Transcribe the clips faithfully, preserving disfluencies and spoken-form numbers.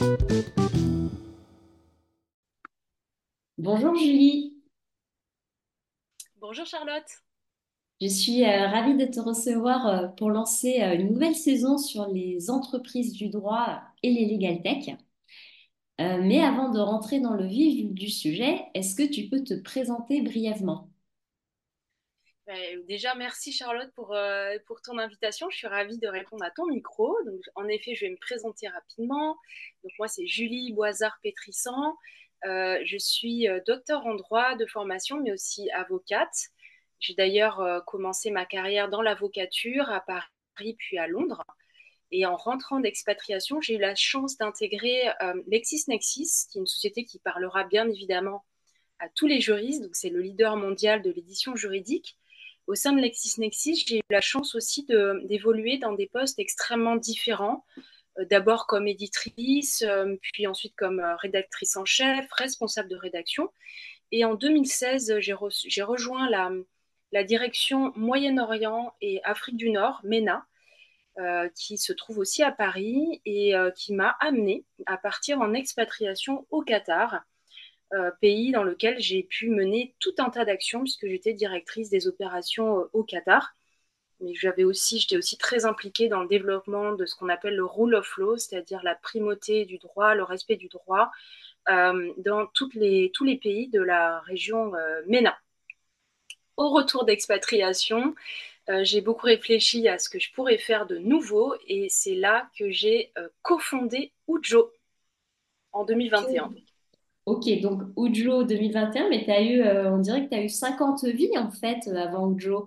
Bonjour Julie, Bonjour Charlotte. je suis euh, ravie de te recevoir euh, pour lancer euh, une nouvelle saison sur les entreprises du droit et les legal tech. Euh, mais avant de rentrer dans le vif du, du sujet, est-ce que tu peux te présenter brièvement? Ben, déjà, merci Charlotte pour, euh, pour ton invitation. Je suis ravie de répondre à ton micro. Donc, en effet, je vais me présenter rapidement. Donc, moi, c'est Julie Boisard-Pétrissan. Euh, je suis euh, docteur en droit de formation, mais aussi avocate. J'ai d'ailleurs euh, commencé ma carrière dans l'avocature à Paris puis à Londres. Et en rentrant d'expatriation, j'ai eu la chance d'intégrer euh, LexisNexis, qui est une société qui parlera bien évidemment à tous les juristes. Donc, c'est le leader mondial de l'édition juridique. Au sein de LexisNexis, j'ai eu la chance aussi de- d'évoluer dans des postes extrêmement différents. Euh, D'abord comme éditrice, euh, puis ensuite comme euh, rédactrice en chef, responsable de rédaction. Et en deux mille seize, j'ai re- j'ai rejoint la, la direction Moyen-Orient et Afrique du Nord, MENA, euh, qui se trouve aussi à Paris et euh, qui m'a amenée à partir en expatriation au Qatar, euh, pays dans lequel j'ai pu mener tout un tas d'actions puisque j'étais directrice des opérations euh, au Qatar. Mais j'avais aussi, j'étais aussi très impliquée dans le développement de ce qu'on appelle le rule of law, c'est-à-dire la primauté du droit, le respect du droit, euh, dans toutes les, tous les pays de la région euh, MENA. Au retour d'expatriation, euh, j'ai beaucoup réfléchi à ce que je pourrais faire de nouveau et c'est là que j'ai euh, cofondé Ujo en deux mille vingt et un. Ok, Ok, donc Ujo deux mille vingt et un, mais t'as eu, euh, on dirait que tu as eu cinquante vies en fait euh, avant Ujo.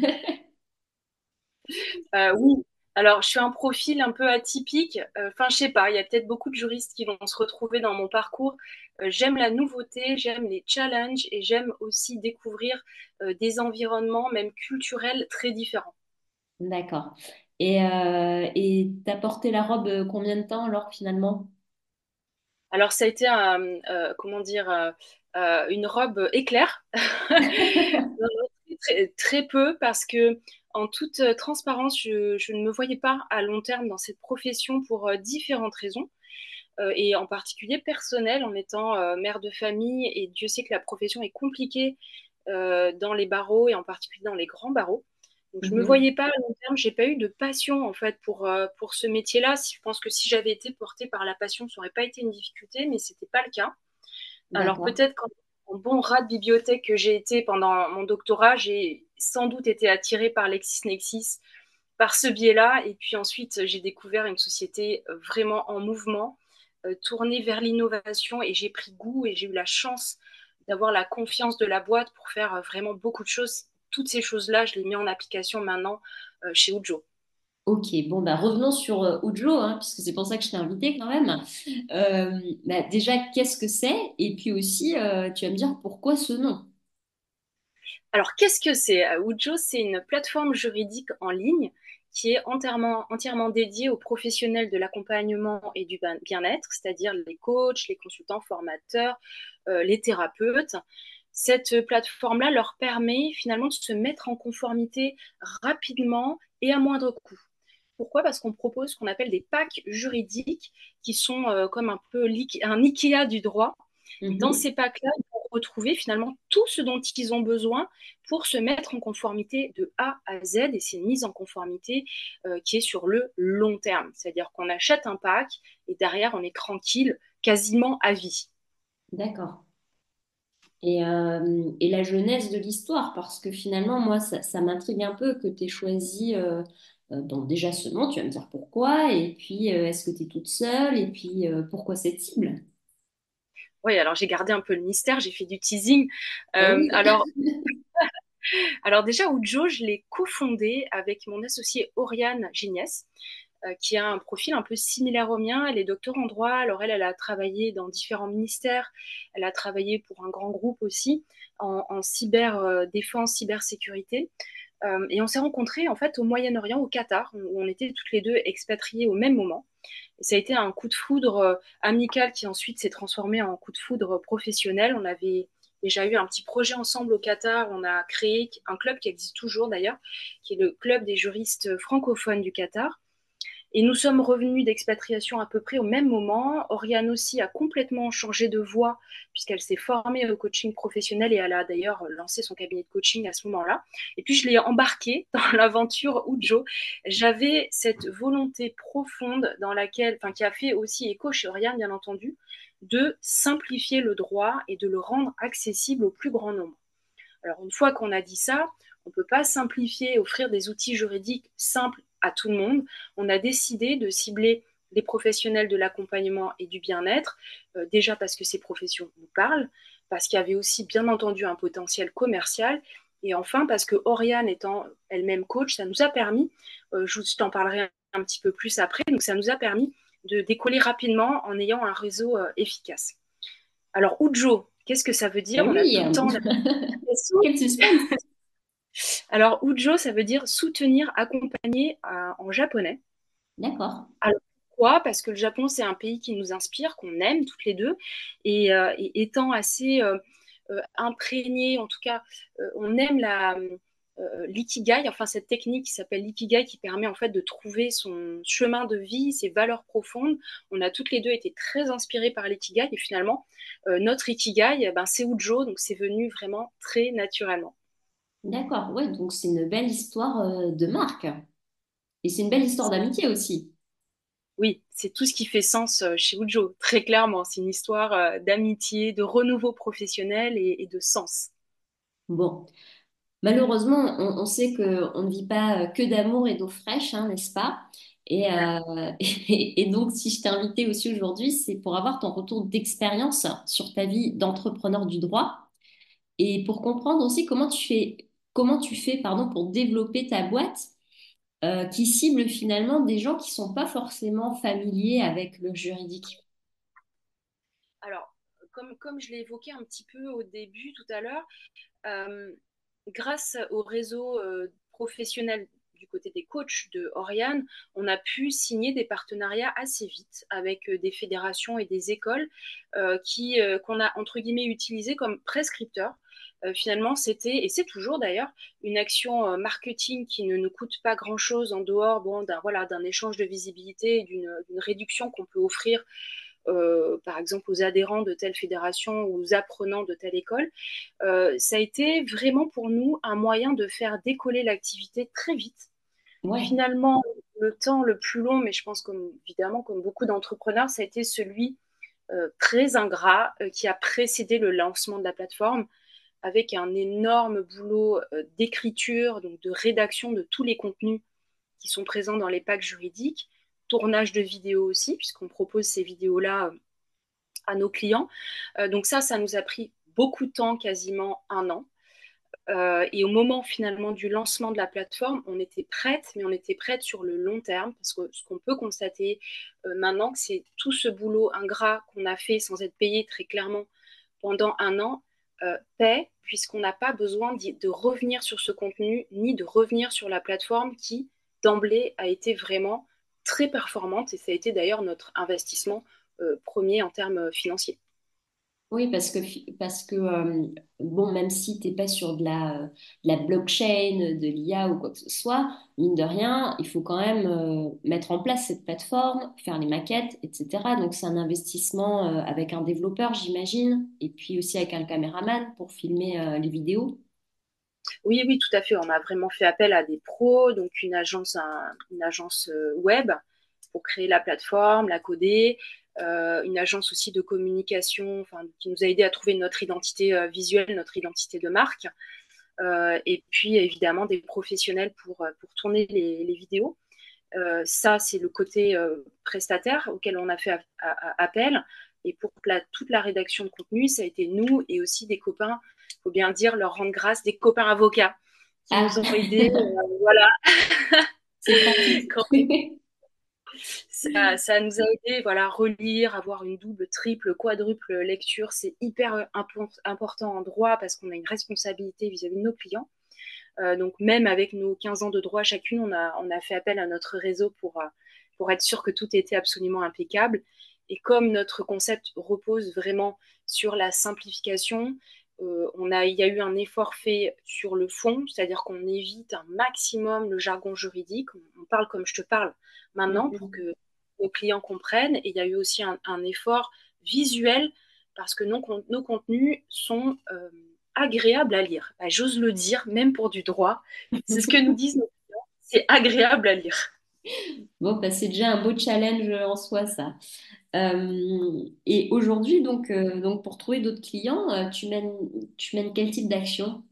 Euh, oui, alors je suis un profil un peu atypique. Euh, Enfin, je sais pas, il y a peut-être beaucoup de juristes qui vont se retrouver dans mon parcours. Euh, j'aime la nouveauté, j'aime les challenges et j'aime aussi découvrir euh, des environnements, même culturels, très différents. D'accord. Et euh, et t'as porté la robe euh, combien de temps alors finalement? Alors, ça a été un, euh, comment dire, euh, euh, une robe éclair. Très, très peu parce que, en toute euh, transparence, je, je ne me voyais pas à long terme dans cette profession pour euh, différentes raisons. Euh, et en particulier personnel en étant euh, mère de famille. Et Dieu sait que la profession est compliquée euh, dans les barreaux et en particulier dans les grands barreaux. Donc, je ne me Mhm. voyais pas à long terme, j'ai pas eu de passion en fait pour, euh, pour ce métier-là. Si- Je pense que si j'avais été portée par la passion, ça n'aurait pas été une difficulté, mais c'était pas le cas. Alors D'accord. peut-être qu'en en bon rat de bibliothèque que j'ai été pendant mon doctorat, j'ai sans doute été attirée par LexisNexis par ce biais-là. Et puis ensuite, j'ai découvert une société euh, vraiment en mouvement, euh, tournée vers l'innovation et j'ai pris goût et j'ai eu la chance d'avoir la confiance de la boîte pour faire euh, vraiment beaucoup de choses. Toutes ces choses-là, je les mets en application maintenant euh, chez Ujo. Ok, bon, bah, revenons sur euh, Ujo, hein, puisque c'est pour ça que je t'ai invité quand même. Euh, bah, déjà, qu'est-ce que c'est? Et puis aussi, euh, tu vas me dire pourquoi ce nom? Alors, qu'est-ce que c'est? Euh, Ujo, c'est une plateforme juridique en ligne qui est entièrement, entièrement dédiée aux professionnels de l'accompagnement et du bien- bien-être, c'est-à-dire les coachs, les consultants formateurs, euh, les thérapeutes. Cette plateforme-là leur permet finalement de se mettre en conformité rapidement et à moindre coût. Pourquoi? Parce qu'on propose ce qu'on appelle des packs juridiques qui sont euh, comme un peu l'I- un IKEA du droit. Dans Mhm. ces packs-là, ils vont retrouver finalement tout ce dont ils ont besoin pour se mettre en conformité de A à Z. Et c'est une mise en conformité euh, qui est sur le long terme. C'est-à-dire qu'on achète un pack et derrière, on est tranquille quasiment à vie. D'accord. Et, euh, et la jeunesse de l'histoire, parce que finalement, moi, ça, ça m'intrigue un peu que tu aies choisi euh, euh, donc déjà ce nom, tu vas me dire pourquoi, et puis euh, est-ce que tu es toute seule, et puis euh, pourquoi cette cible? Oui, alors j'ai gardé un peu le mystère, j'ai fait du teasing. Ah Euh, oui. alors, alors déjà, Ujo, je l'ai cofondé avec mon associé Oriane Giniès, euh, qui a un profil un peu similaire au mien. Elle est docteur en droit. Alors elle, elle a travaillé dans différents ministères. Elle a travaillé pour un grand groupe aussi en, en cyber euh, défense, cybersécurité. Euh, et on s'est rencontrés en fait au Moyen-Orient, au Qatar, où on était toutes les deux expatriées au même moment. Et ça a été un coup de foudre euh, amical qui ensuite s'est transformé en coup de foudre professionnel. On avait déjà eu un petit projet ensemble au Qatar. On a créé un club qui existe toujours d'ailleurs, qui est le club des juristes francophones du Qatar. Et nous sommes revenus d'expatriation à peu près au même moment. Oriane aussi a complètement changé de voie puisqu'elle s'est formée au coaching professionnel et elle a d'ailleurs lancé son cabinet de coaching à ce moment-là. Et puis je l'ai embarquée dans l'aventure Ujo. J'avais cette volonté profonde dans laquelle, enfin qui a fait aussi écho chez Oriane bien entendu, de simplifier le droit et de le rendre accessible au plus grand nombre. Alors une fois qu'on a dit ça, on ne peut pas simplifier, offrir des outils juridiques simples à tout le monde. On a décidé de cibler les professionnels de l'accompagnement et du bien-être, euh, déjà parce que ces professions nous parlent, parce qu'il y avait aussi bien entendu un potentiel commercial, et enfin parce que Oriane étant elle-même coach, ça nous a permis, euh, je t'en parlerai un, un petit peu plus après, donc ça nous a permis de décoller rapidement en ayant un réseau euh, efficace. Alors Ujo, qu'est-ce que ça veut dire? Eh On a oui, tout le temps. quel suspense. Alors, Ujo, ça veut dire soutenir, accompagner euh, en japonais. D'accord. Alors, pourquoi? Parce que le Japon, c'est un pays qui nous inspire, qu'on aime toutes les deux. Et, euh, et étant assez euh, euh, imprégné, en tout cas, euh, on aime la, euh, l'ikigai, enfin cette technique qui s'appelle l'ikigai, qui permet en fait de trouver son chemin de vie, ses valeurs profondes. On a toutes les deux été très inspirées par l'ikigai et finalement, euh, notre ikigai, eh ben, c'est Ujo, donc c'est venu vraiment très naturellement. D'accord, ouais, donc c'est une belle histoire euh, de marque. Et c'est une belle histoire d'amitié aussi. Oui, c'est tout ce qui fait sens euh, chez Ujo, très clairement. C'est une histoire euh, d'amitié, de renouveau professionnel et, et de sens. Bon, malheureusement, on, on sait qu'on ne vit pas euh, que d'amour et d'eau fraîche, hein, n'est-ce pas? Et, euh, et, et donc, si je t'ai invité aussi aujourd'hui, c'est pour avoir ton retour d'expérience sur ta vie d'entrepreneur du droit et pour comprendre aussi comment tu fais, comment tu fais, pardon, pour développer ta boîte euh, qui cible finalement des gens qui sont pas forcément familiers avec le juridique. Alors, comme, comme je l'ai évoqué un petit peu au début tout à l'heure, euh, grâce au réseau euh, professionnel du côté des coachs de Oriane, on a pu signer des partenariats assez vite avec euh, des fédérations et des écoles euh, qui, euh, qu'on a entre guillemets utilisées comme prescripteurs. Euh, finalement, c'était, et c'est toujours d'ailleurs, une action euh, marketing qui ne nous coûte pas grand-chose en dehors bon, d'un, voilà, d'un échange de visibilité et d'une, d'une réduction qu'on peut offrir euh, par exemple aux adhérents de telle fédération ou aux apprenants de telle école, euh, ça a été vraiment pour nous un moyen de faire décoller l'activité très vite. Ouais, Finalement, le temps le plus long, mais je pense comme évidemment comme beaucoup d'entrepreneurs, ça a été celui euh, très ingrat euh, qui a précédé le lancement de la plateforme avec un énorme boulot euh, d'écriture, donc de rédaction de tous les contenus qui sont présents dans les packs juridiques, tournage de vidéos aussi, puisqu'on propose ces vidéos-là euh, à nos clients. Euh, donc ça, ça nous a pris beaucoup de temps, quasiment un an. Euh, et au moment finalement du lancement de la plateforme, on était prête, mais on était prête sur le long terme, parce que ce qu'on peut constater euh, maintenant, c'est tout ce boulot ingrat qu'on a fait sans être payé très clairement pendant un an, euh, paie, puisqu'on n'a pas besoin de revenir sur ce contenu, ni de revenir sur la plateforme qui, d'emblée, a été vraiment très performante, et ça a été d'ailleurs notre investissement euh, premier en termes financiers. oui, parce que, parce que euh, bon, même si tu n'es pas sur de la, de la blockchain, de l'I A ou quoi que ce soit, mine de rien, il faut quand même euh, mettre en place cette plateforme, faire les maquettes, et cetera. Donc, c'est un investissement euh, avec un développeur, j'imagine, et puis aussi avec un caméraman pour filmer euh, les vidéos. Oui, oui, tout à fait. On a vraiment fait appel à des pros, donc une agence, un- une agence euh, web pour créer la plateforme, la coder, euh, une agence aussi de communication, enfin, qui nous a aidé à trouver notre identité euh, visuelle, notre identité de marque, euh, et puis évidemment des professionnels pour, euh, pour tourner les, les vidéos. Euh, ça, c'est le côté euh, prestataire auquel on a fait a- a- appel. Et pour la- toute la rédaction de contenu, ça a été nous et aussi des copains, il faut bien dire, leur rendre grâce, des copains avocats qui nous Ah, ont aidés. Euh, voilà, c'est pratique. quand ça, ça nous a aidés, voilà, relire, avoir une double, triple, quadruple lecture, c'est hyper impo- important en droit parce qu'on a une responsabilité vis-à-vis de nos clients. Euh, donc même avec nos quinze ans de droit chacune, on a, on a fait appel à notre réseau pour, euh, pour être sûr que tout était absolument impeccable. Et comme notre concept repose vraiment sur la simplification, Euh, on a, il y a eu un effort fait sur le fond, c'est-à-dire qu'on évite un maximum le jargon juridique. On, on parle comme je te parle maintenant pour Mhm. que nos clients comprennent. Et il y a eu aussi un, un effort visuel parce que nos, nos contenus sont euh, agréables à lire. Bah, j'ose le dire, même pour du droit. C'est ce que nous disent nos clients, c'est agréable à lire. Bon, bah, c'est déjà un beau challenge en soi, ça. Euh, et aujourd'hui, donc, euh, donc, pour trouver d'autres clients, euh, tu mènes, tu mènes quel type d'action?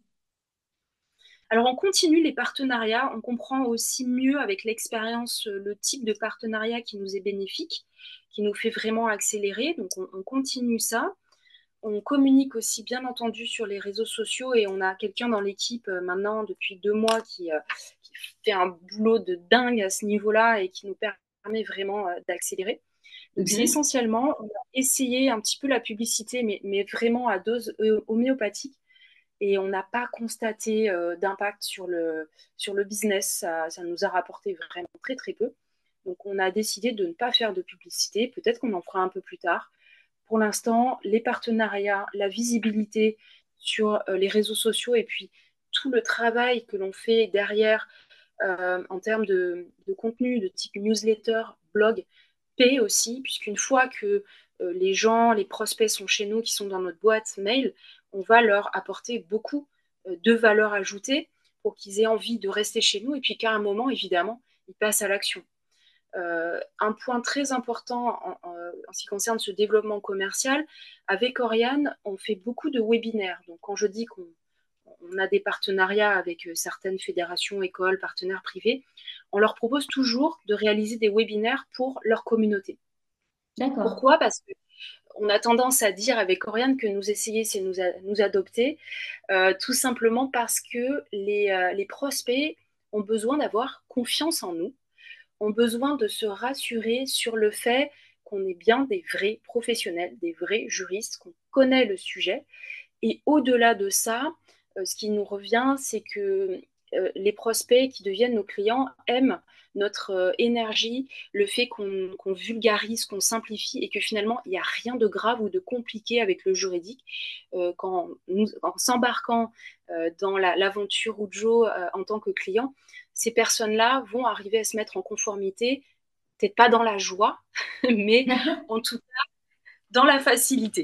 Alors, on continue les partenariats, on comprend aussi mieux avec l'expérience euh, le type de partenariat qui nous est bénéfique, qui nous fait vraiment accélérer. Donc, on, on continue ça. On communique aussi, bien entendu, sur les réseaux sociaux et on a quelqu'un dans l'équipe euh, maintenant depuis deux mois qui, euh, qui fait un boulot de dingue à ce niveau-là et qui nous permet vraiment euh, d'accélérer. Donc, c'est Mhm. essentiellement, on a essayé un petit peu la publicité, mais, mais vraiment à dose euh, homéopathique et on n'a pas constaté euh, d'impact sur le, sur le business. Ça, ça nous a rapporté vraiment très très peu. Donc on a décidé de ne pas faire de publicité. Peut-être qu'on en fera un peu plus tard. Pour l'instant, les partenariats, la visibilité sur euh, les réseaux sociaux et puis tout le travail que l'on fait derrière euh, en termes de, de contenu de type newsletter, blog, paie aussi, puisqu'une fois que euh, les gens, les prospects sont chez nous, qui sont dans notre boîte mail, on va leur apporter beaucoup euh, de valeur ajoutée pour qu'ils aient envie de rester chez nous et puis qu'à un moment, évidemment, ils passent à l'action. Euh, un point très important en, en, en, ce qui concerne ce développement commercial, avec Oriane, on fait beaucoup de webinaires. Donc quand je dis qu'on on a des partenariats avec euh, certaines fédérations, écoles, partenaires privés, on leur propose toujours de réaliser des webinaires pour leur communauté. D'accord. Pourquoi? Parce qu'on a tendance à dire avec Oriane que nous essayer, c'est nous, a, nous adopter, euh, tout simplement parce que les, euh, les prospects ont besoin d'avoir confiance en nous, ont besoin de se rassurer sur le fait qu'on est bien des vrais professionnels, des vrais juristes, qu'on connaît le sujet. Et au-delà de ça, euh, ce qui nous revient, c'est que euh, les prospects qui deviennent nos clients aiment notre euh, énergie, le fait qu'on qu'on vulgarise, qu'on simplifie et que finalement, il n'y a rien de grave ou de compliqué avec le juridique. Euh, quand nous, en s'embarquant euh, dans la- l'aventure Ujo euh, en tant que client, ces personnes-là vont arriver à se mettre en conformité, peut-être pas dans la joie, mais en tout cas dans la facilité.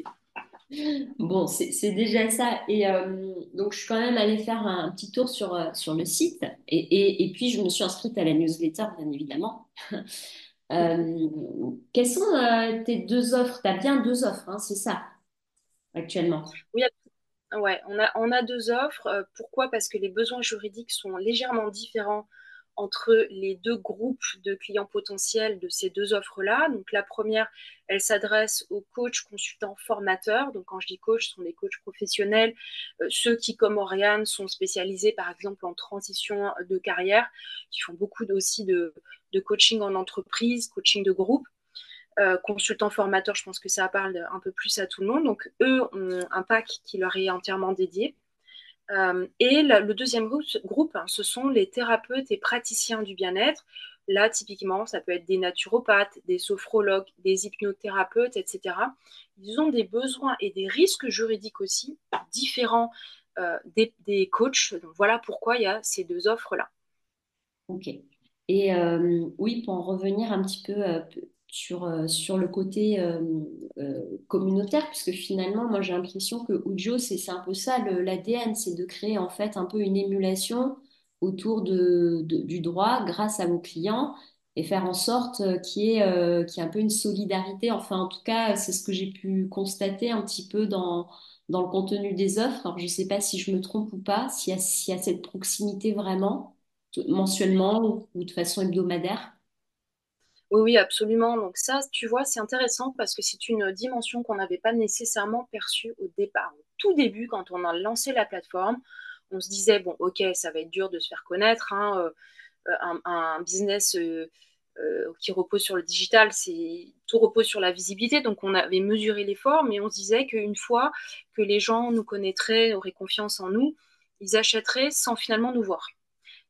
Bon, c'est c'est déjà ça. Et euh, donc, je suis quand même allée faire un, petit tour sur, euh, sur le site. Et, et, et puis, je me suis inscrite à la newsletter, bien évidemment. Euh, quelles sont euh, tes deux offres? Tu as bien deux offres, hein, c'est ça, actuellement. Oui, ouais, on a, on a deux offres. Euh, pourquoi? Parce que les besoins juridiques sont légèrement différents entre les deux groupes de clients potentiels de ces deux offres-là. Donc la première, elle s'adresse aux coachs, consultants, formateurs. Donc quand je dis coach, ce sont des coachs professionnels, euh, ceux qui, comme Oriane, sont spécialisés par exemple en transition de carrière, qui font beaucoup aussi de, de coaching en entreprise, coaching de groupe. Euh, consultants formateurs, je pense que ça parle un peu plus à tout le monde. Donc, eux ont un pack qui leur est entièrement dédié. Euh, et la, le deuxième groupe, groupe hein, ce sont les thérapeutes et praticiens du bien-être. Là, typiquement, ça peut être des naturopathes, des sophrologues, des hypnothérapeutes, et cetera. Ils ont des besoins et des risques juridiques aussi différents euh, des, des coachs. Donc, voilà pourquoi il y a ces deux offres-là. Ok. Et euh, oui, pour en revenir un petit peu euh, sur, euh, sur le côté euh, euh, communautaire, puisque finalement, moi j'ai l'impression que Ujo, c'est c'est un peu ça, l'A D N, c'est de créer en fait un peu une émulation autour de, de- du droit grâce à vos clients et faire en sorte euh, qu'il y ait, euh, qu'il y ait un peu une solidarité. Enfin, en tout cas, c'est ce que j'ai pu constater un petit peu dans, dans le contenu des offres. Alors, je ne sais pas si je me trompe ou pas, s'il y a, s'il y a cette proximité vraiment mensuellement ou, ou de façon hebdomadaire. Oui, oui, absolument. Donc ça, tu vois, c'est intéressant parce que c'est une dimension qu'on n'avait pas nécessairement perçue au départ. Au tout début, quand on a lancé la plateforme, on se disait, bon, ok, ça va être dur de se faire connaître, hein, euh, un, un business euh, euh, qui repose sur le digital, c'est tout repose sur la visibilité. Donc on avait mesuré l'effort, mais on se disait qu'une fois que les gens nous connaîtraient, auraient confiance en nous, ils achèteraient sans finalement nous voir.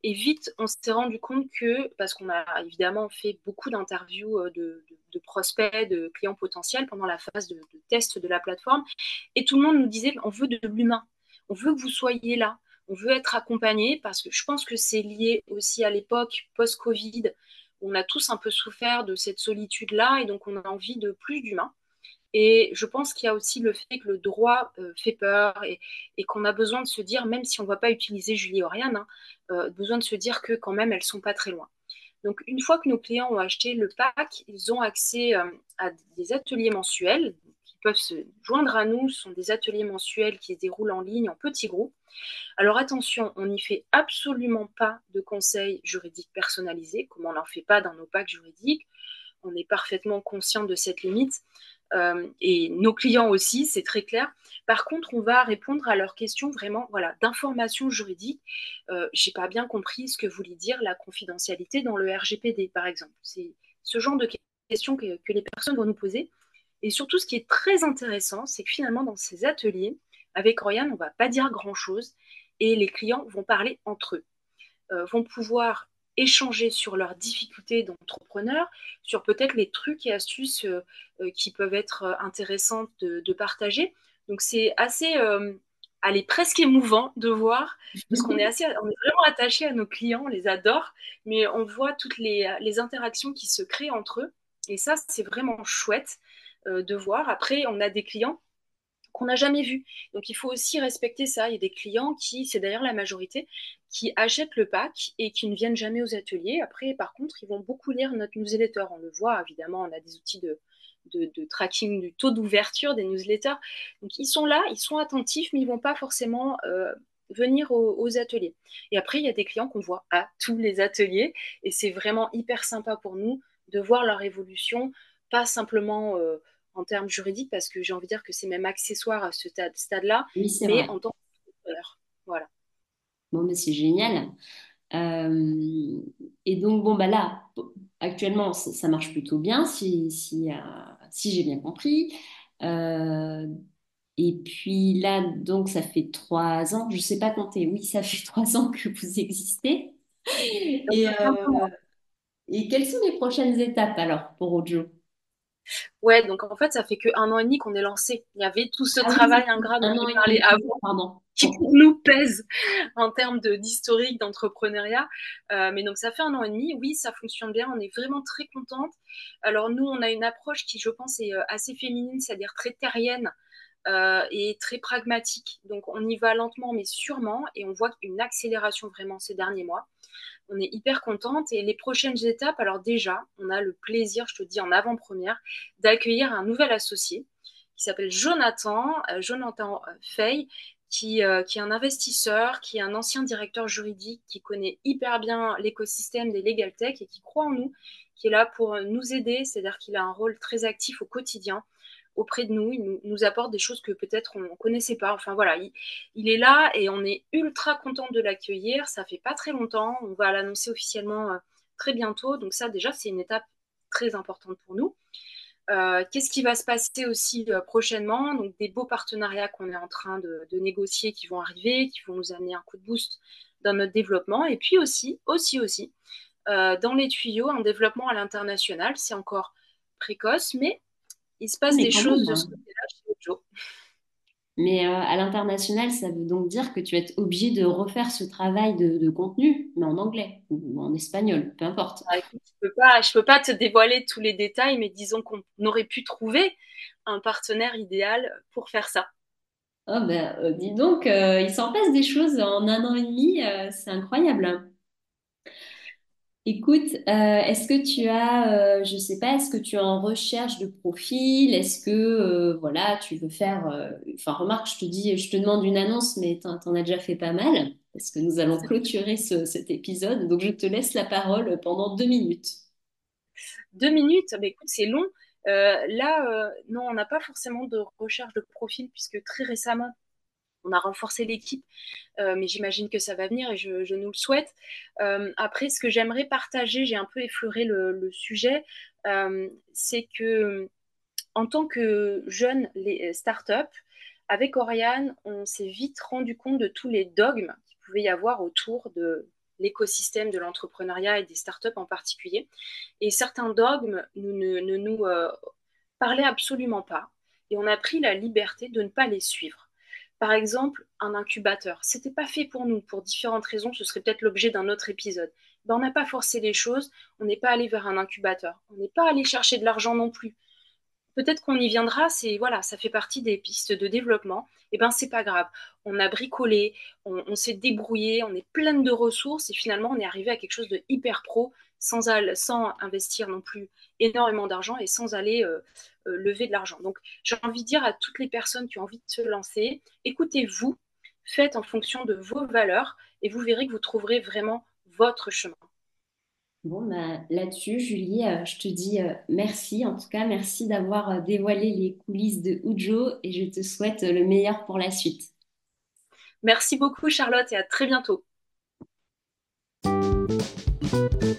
Et vite, on s'est rendu compte que, parce qu'on a évidemment fait beaucoup d'interviews euh, de, de, de prospects, de clients potentiels pendant la phase de, de test de la plateforme, et tout le monde nous disait, on veut de l'humain, on veut que vous soyez là, on veut être accompagné, parce que je pense que c'est lié aussi à l'époque post-Covid, où on a tous un peu souffert de cette solitude-là, et donc on a envie de plus d'humain. Et je pense qu'il y a aussi le fait que le droit euh, fait peur et, et qu'on a besoin de se dire, même si on ne va pas utiliser Julie et Oriane, hein, euh, besoin de se dire que quand même elles sont pas très loin. Donc une fois que nos clients ont acheté le pack, ils ont accès euh, à des ateliers mensuels qui peuvent se joindre à nous. Ce sont des ateliers mensuels qui se déroulent en ligne en petits groupes. Alors attention, on n'y fait absolument pas de conseils juridiques personnalisés, comme on n'en fait pas dans nos packs juridiques. On est parfaitement conscient de cette limite. Euh, et nos clients aussi, c'est très clair. Par contre, on va répondre à leurs questions vraiment voilà, d'information juridique. Euh, j'ai pas bien compris ce que voulait dire la confidentialité dans le R G P D, par exemple. C'est ce genre de questions que, que les personnes vont nous poser. Et surtout, ce qui est très intéressant, c'est que finalement, dans ces ateliers, avec Royan, on ne va pas dire grand-chose et les clients vont parler entre eux, euh, vont pouvoir échanger sur leurs difficultés d'entrepreneur, sur peut-être les trucs et astuces euh, euh, qui peuvent être euh, intéressantes de, de partager. Donc c'est assez, euh, allez, presque émouvant de voir, parce qu'on est assez, on est vraiment attaché à nos clients, on les adore, mais on voit toutes les, les interactions qui se créent entre eux. Et ça, c'est vraiment chouette euh, de voir. Après, on a des clients qu'on n'a jamais vu. Donc il faut aussi respecter ça. Il y a des clients qui, c'est d'ailleurs la majorité, qui achètent le pack et qui ne viennent jamais aux ateliers. Après, par contre, ils vont beaucoup lire notre newsletter. On le voit, évidemment, on a des outils de, de, de tracking du taux d'ouverture des newsletters. Donc ils sont là, ils sont attentifs, mais ils ne vont pas forcément euh, venir aux, aux ateliers. Et après, il y a des clients qu'on voit à tous les ateliers et c'est vraiment hyper sympa pour nous de voir leur évolution, pas simplement euh, en termes juridiques, parce que j'ai envie de dire que c'est même accessoire à ce stade-là, Oui, c'est mais vrai. en tant qu'entrepreneur. Voilà. Bon, mais c'est génial. Euh, et donc, bon, bah là, actuellement, ça, ça marche plutôt bien, si, si, euh, si j'ai bien compris. Euh, et puis là, donc, ça fait trois ans, je ne sais pas compter, oui, ça fait trois ans que vous existez. Donc, Et, un peu euh, et quelles sont les prochaines étapes alors pour Ojo? Ouais, donc en fait, ça fait que un an et demi qu'on est lancé. Il y avait tout ce Ah oui, travail c'est ingrat dont un an j'ai et parlé demi, avant, pardon. qui pour nous pèse en termes de d'historique, d'entrepreneuriat. Euh, mais donc ça fait un an et demi. Oui, ça fonctionne bien. On est vraiment très contente. Alors nous, on a une approche qui, je pense, est euh, assez féminine, c'est-à-dire très terrienne euh, et très pragmatique. Donc on y va lentement mais sûrement et on voit une accélération vraiment ces derniers mois. On est hyper contente et les prochaines étapes, alors déjà, on a le plaisir, je te dis en avant-première, d'accueillir un nouvel associé qui s'appelle Jonathan, euh, Jonathan euh, Fay, qui, euh, qui est un investisseur, qui est un ancien directeur juridique, qui connaît hyper bien l'écosystème des legal tech et qui croit en nous, qui est là pour nous aider, c'est-à-dire qu'il a un rôle très actif au quotidien auprès de nous, il nous, nous apporte des choses que peut-être on ne connaissait pas. Enfin voilà, il, il est là et on est ultra content de l'accueillir. Ça fait pas très longtemps, on va l'annoncer officiellement euh, très bientôt. Donc ça déjà, c'est une étape très importante pour nous. Euh, Qu'est-ce qui va se passer aussi euh, prochainement? Donc des beaux partenariats qu'on est en train de, de négocier qui vont arriver, qui vont nous amener un coup de boost dans notre développement. Et puis aussi, aussi, aussi, euh, dans les tuyaux, un développement à l'international. C'est encore précoce, mais il se Ah, passe mais des quand choses même, de ce hein. côté-là chez Joe. Mais euh, à l'international, ça veut donc dire que tu vas être obligé de refaire ce travail de, de contenu, mais en anglais ou en espagnol, peu importe. Ah, écoute, je peux pas, je peux pas te dévoiler tous les détails, mais disons qu'on aurait pu trouver un partenaire idéal pour faire ça. Oh ben, euh, dis donc, euh, il s'en passe des choses en un an et demi, euh, c'est incroyable. Écoute, euh, est-ce que tu as, euh, je sais pas, est-ce que tu es en recherche de profil? Est-ce que, euh, voilà, tu veux faire, euh, enfin, remarque, je te dis, je te demande une annonce, mais t'en, t'en as déjà fait pas mal, parce que nous allons clôturer ce- cet épisode, donc je te laisse la parole pendant deux minutes. Deux minutes, bah, écoute, c'est long. Euh, là, euh, non, on n'a pas forcément de recherche de profil puisque très récemment, on a renforcé l'équipe, euh, mais j'imagine que ça va venir et je, je nous le souhaite. Euh, après, ce que j'aimerais partager, j'ai un peu effleuré le, le sujet, euh, c'est que en tant que jeune les startups, avec Oriane, on s'est vite rendu compte de tous les dogmes qu'il pouvait y avoir autour de l'écosystème de l'entrepreneuriat et des startups en particulier. Et certains dogmes nous, ne, ne nous euh, parlaient absolument pas. Et on a pris la liberté de ne pas les suivre. Par exemple, un incubateur. C'était pas fait pour nous, pour différentes raisons. Ce serait peut-être l'objet d'un autre épisode. Ben, on n'a pas forcé les choses. On n'est pas allé vers un incubateur. On n'est pas allé chercher de l'argent non plus. Peut-être qu'on y viendra, c'est voilà, ça fait partie des pistes de développement. Et ben c'est pas grave. On a bricolé, on, on s'est débrouillé, on est pleine de ressources et finalement on est arrivé à quelque chose de hyper pro sans, al- sans investir non plus énormément d'argent et sans aller euh, euh, lever de l'argent. Donc j'ai envie de dire à toutes les personnes qui ont envie de se lancer, écoutez-vous, faites en fonction de vos valeurs et vous verrez que vous trouverez vraiment votre chemin. Bon, bah, là-dessus, Julie, euh, je te dis euh, merci. En tout cas, merci d'avoir euh, dévoilé les coulisses de Ujo et je te souhaite euh, le meilleur pour la suite. Merci beaucoup Charlotte et à très bientôt.